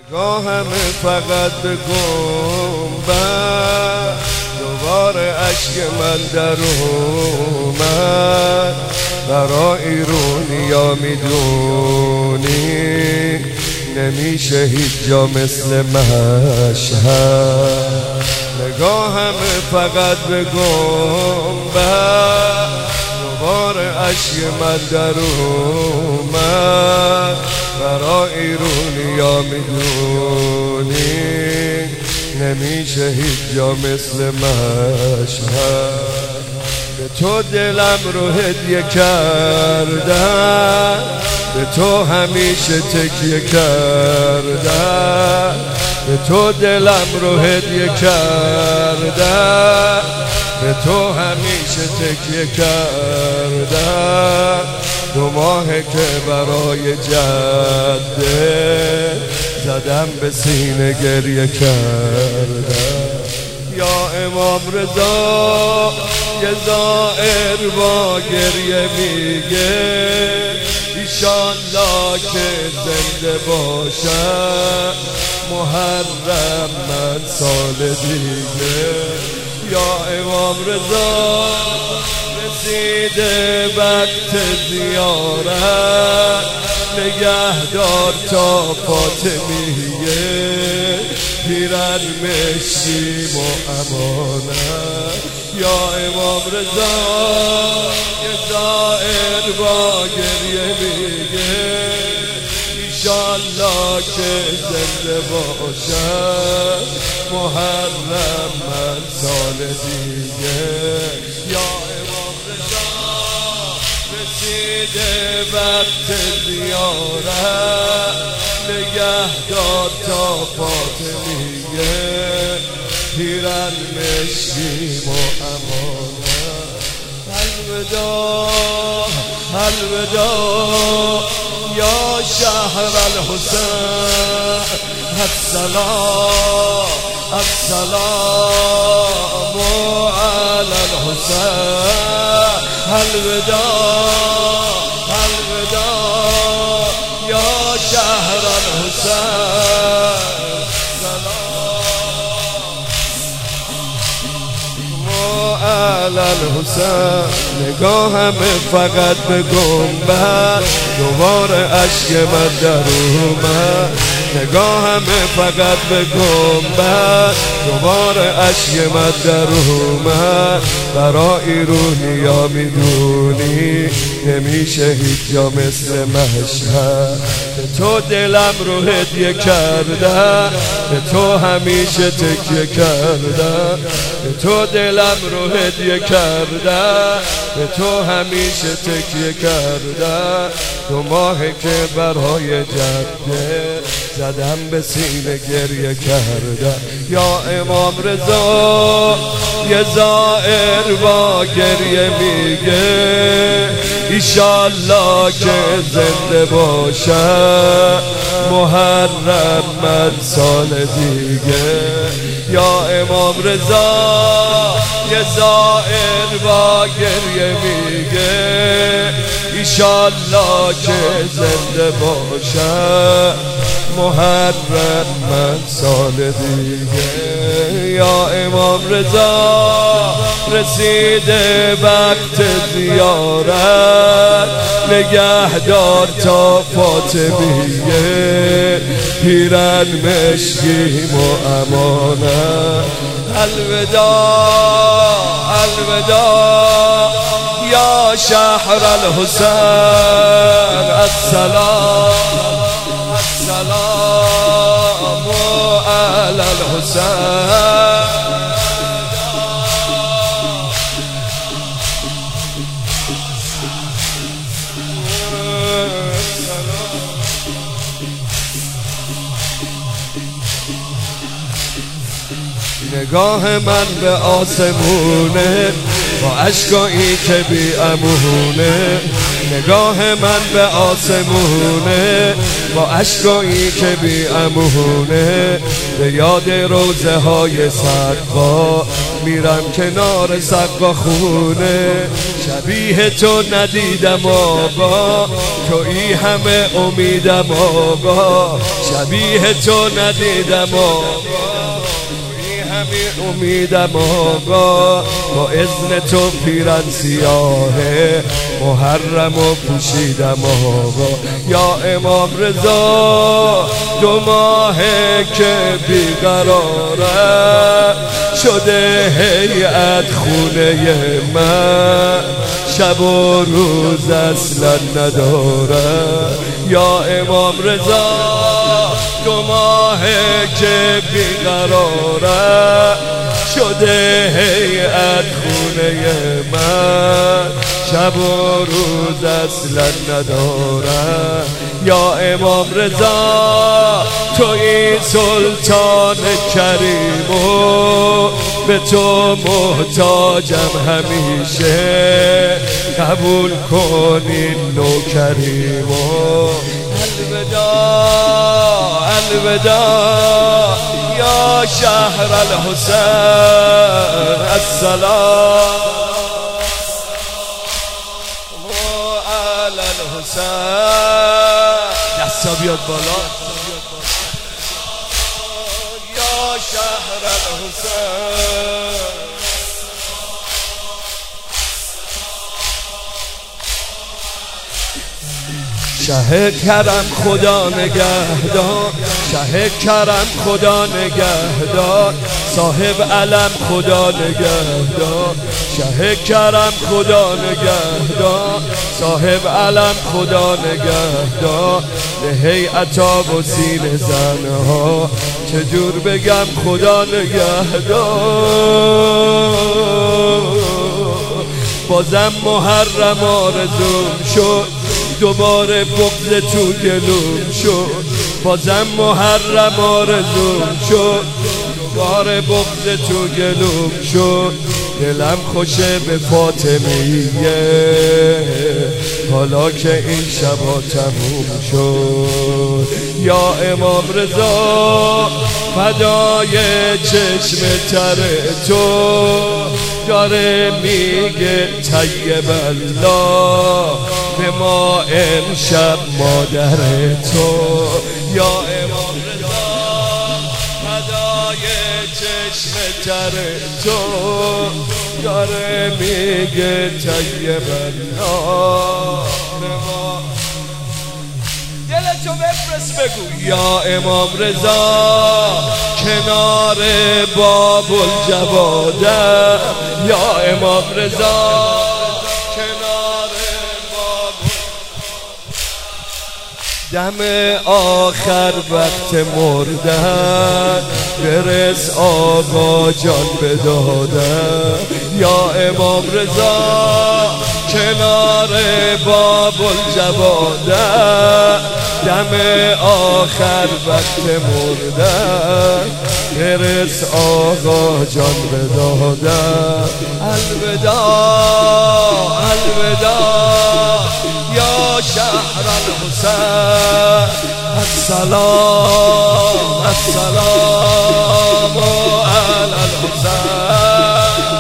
نگاهم فقط به گنبد دوباره اشک من در اومد. برای ایرونیا میدونی نمیشه هیچ جا مثل مشهد. نگاهم فقط به گنبد دوباره اشک من در اومد. برای ایرونیا میدونی نمیشه هیچ جا مثل مشهد. به تو دلم رو هدیه کردم، به تو همیشه تکیه کردم. به تو دلم رو هدیه کردم، به تو همیشه تکیه کردم. 2 ماهه که برای جده زدم به سینه گریه کردم. یا امام رضا یه زائر با گریه میگه ایشالله که زنده باشم محرم من سال دیگه. یا امام رضا رسیده وقت زیارت، نگهدار تا فاطمیه پیرن مشکیم و امانت. یا امام رضا یه زائر با گریه میگه ایشالله که زنده باشم محرم من سال دیگه. یا امام رضا رسیده وقت زیارت، نگهدار تا فاطمیه پیرن مشکیم و امانت. الوداع الوداع یا شهر الحسین، السلام السلام علی الحسین. الوداع الوداع یا شهر الحسین، علی الحسین. نگاهم فقط به گنبد دوباره اشک من در اومد. نگاهم فقط به گنبد دوباره اشک من در اومد. برای ایرونیا میدونی نمیشه هیچ جا مثل مشهد. به تو دلم رو هدیه کردم، به تو همیشه تکیه کردم. به تو دلم رو هدیه کردم، به تو همیشه تکیه کردم. 2 ماهه که برای جده زدم به سینه گریه کردم. یا امام رضا یه زائر با گریه میگه ایشالله که زنده باشم محرم من سال دیگه. یا امام رضا یه زائر با گریه میگه ایشالله که زنده باشم محرم من سال دیگه. یا امام رضا رسیده وقت زیارت، نگهدار تا فاطمیه پیرن مشکیم و امانت. الوداع الوداع یا شهر الحسین، السلام السلام علی الحسین. نگاه من به آسمونه با اشکایی که بی امونه. نگاه من به آسمونه با اشکایی که بی امونه، به یاد روزه های سقا میرم کنار سقا خونه. شبیه تو ندیدم آقا، تویی همه امیدم آقا. شبیه تو ندیدم آقا، همین امیدم آقا. با اذن تو پیرن سیاهه محرم و پوشیدم آقا. یا امام رضا 2 ماهه که بیقراره شده هیئت خونه من، شب و روز اصلا نداره. یا امام رضا 2 ماهه که بیقراره شده هیئت خونه من، شب و روز اصلا نداره. یا امام رضا توی سلطان کریم و به تو محتاجم همیشه، قبول کنین نوکریم و الوداع الوداع یا شهر الحسین السلام علی الحسین. دستا بیاد بالا. یا شهر الحسین شه کرم خدا نگهدار، شه کرم خدا نگهدار، صاحب علم خدا نگهدار. شه کرم خدا نگهدار، صاحب علم خدا نگهدار. به هیئتا و سینه زنها چجور بگم خدا نگهدار. بازم محرم آرزوم شد، دوباره بغض تو گلوم شد. بازم محرم آرزوم شد، دوباره بغض تو گلوم شد. دلم خوشه به فاطمیه حالا که این شبا تموم شد. یا امام رضا فدای چشم تر تو داره میگه طیب الله به ما امشب مادر تو. یا امام رضا فدای چشم تر تو داره میگه طیب الله به ما. دلتو بفرست بگو یا امام رضا کنار باب الجواده. یا امام رضا کنار باب، دم آخر وقت مردن برس آقا جان بدادن. یا امام رضا کنار باب الجواده دم آخر وقت مردن برس آقا جان بدادن. الوداع الوداع یا شهر الحسین السلام السلام علی الحسین.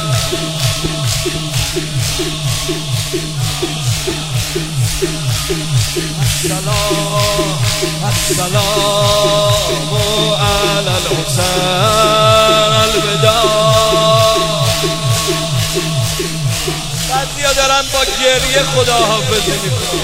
السلام علی الحسین الوداع. بعضیا دارن با گریه خداحافظی میکنن.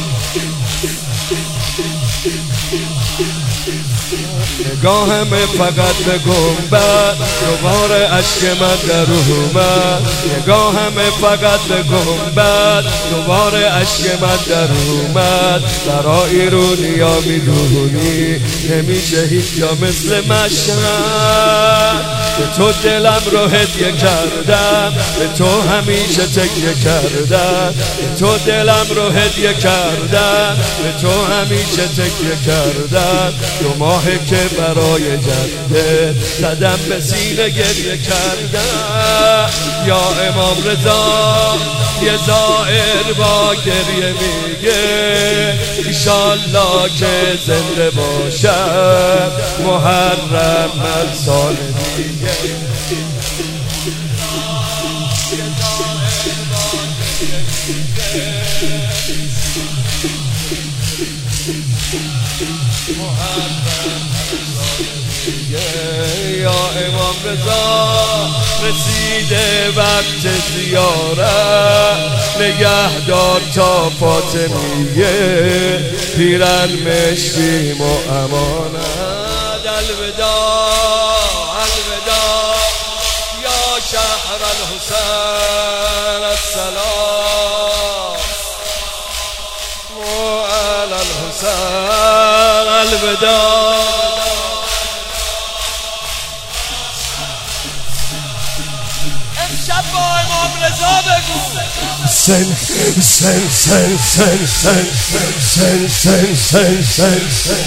نگاهم فقط به گنبد دوباره اشک من در اومد. نگاهم فقط به گنبد دوباره اشک من در اومد. برای رو نیا میدونی نمیشه هیچ جا مثل مشهد. به تو دلم رو هدیه کردم، به تو همیشه تکیه کردم. به تو دلم رو هدیه کردم، به تو همیشه تکیه کردم. 2 ماهی که برای جده قدم به سینه گریه کردن. یا امام رضا یه زائر با گریه میگه ایشالله که زنده باشم محرم من سال دیگه. یا امام رضا رسیده وقت زیارت نگهدار تا فاطمیه پیرن مشکیم و امانت. الوداع الوداع یا شهر الحسین السلام و علی الحسین الوداع. امشب با امام رضا بگو سن سن سن سن سن سن سن سن سن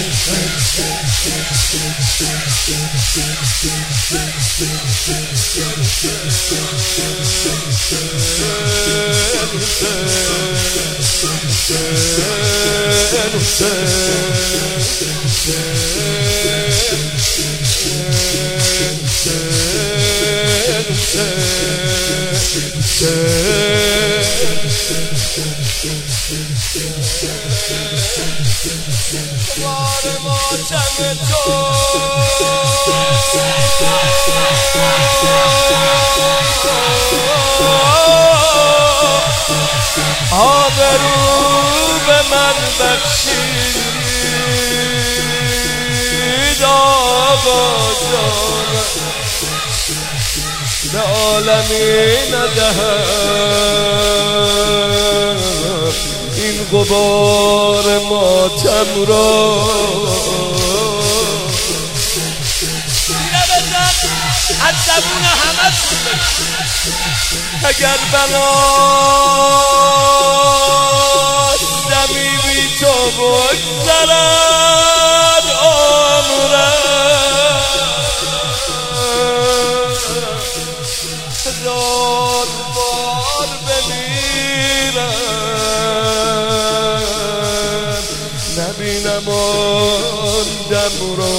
آبرو به من بخشید آقا جان به عالمی ندهم این غبار ماتم را. از زبون همه اگر بناست دمی بی تو بگذرد عمرم هزار بار بمیرم نبینم آن دم را.